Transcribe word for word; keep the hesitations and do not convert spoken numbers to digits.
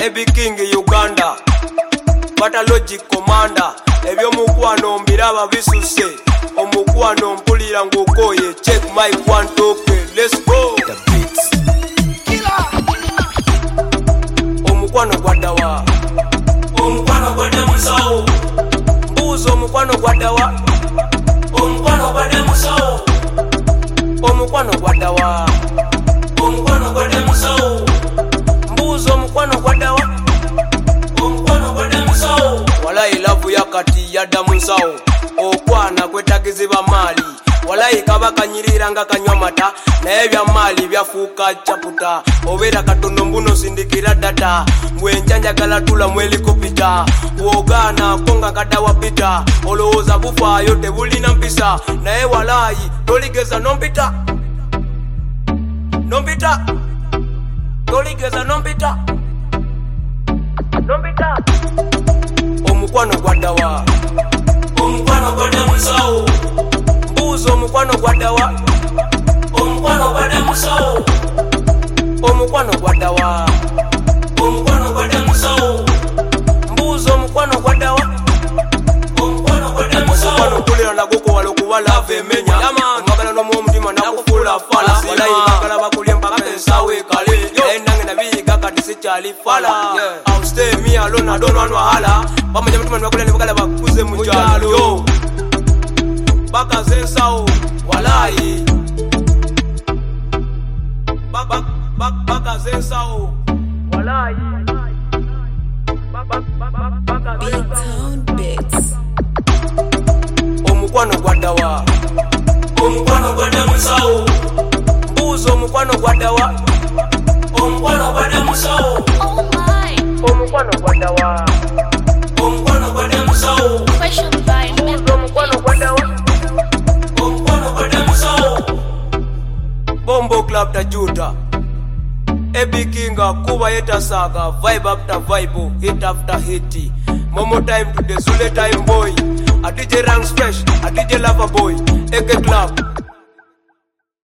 Ebi King Uganda Bata Logic Commander Ebyo mukwano mbiraba bisuse Omukwano mpulira ngukoye Check my one toke Let's go The beats Omukwano gwadawa Omukwano gwada musawo Mbuzo omukwano gwadawa Omukwano gwada musawo Omukwano gwadawa Omukwano gwada musawo Mbuzo omukwano gwadawa Omukwano gwada musawo Walayi love yakati yadda musawo Okwana kwetagiziba mali Walayi kabakanyirira nga kanywa mata naye bya mali byafuuka chaputa Obera katono mbuno sindikira data Mwenjanjagala tula mu helikopita Wogana konga kadawa pita Olowooza bufaayo tebulina mpisa naye walayi toligeza nompita Nompita Toligeza nompita Nompita Omukwano gwadawa Omukwano gwada musawo Mbuzo omukwano gwadawa Omukwano gwada musawo Omukwano gwadawa Omukwano gwada musawo Mbuzo omukwano gwadawa Omukwano gwada musawo Omukwano kulira naguko walokuwa lave emenya Mwagala nomu omutima nakufula fala Walayi bakala bakulya mpaka ensawe kale Naye nange nabiyiga kati sikyali fala I'll stay me alone I don't want wahala Bamanya mutima nibakula nibakala bakuze mu kyalo Baka zensawo walayi Baka baka zensawo walayi Big Town Bits. Omukwano gwadawa Omukwano gwada musawo Mbuzo omukwano gwadawa Omukwano gwada musawo Oh my. Omukwano gwadawa Omukwano gwada musawo Question by Mbuzo omukwano gwadawa Omukwano gwada musawo Bombo Club tajuta Ebi Kinga kuba yeta saga Vibe after vibe, hit after hit Momo time to the Zule time boy A D J Ranks Fresh, a D J Lover boy Eke Club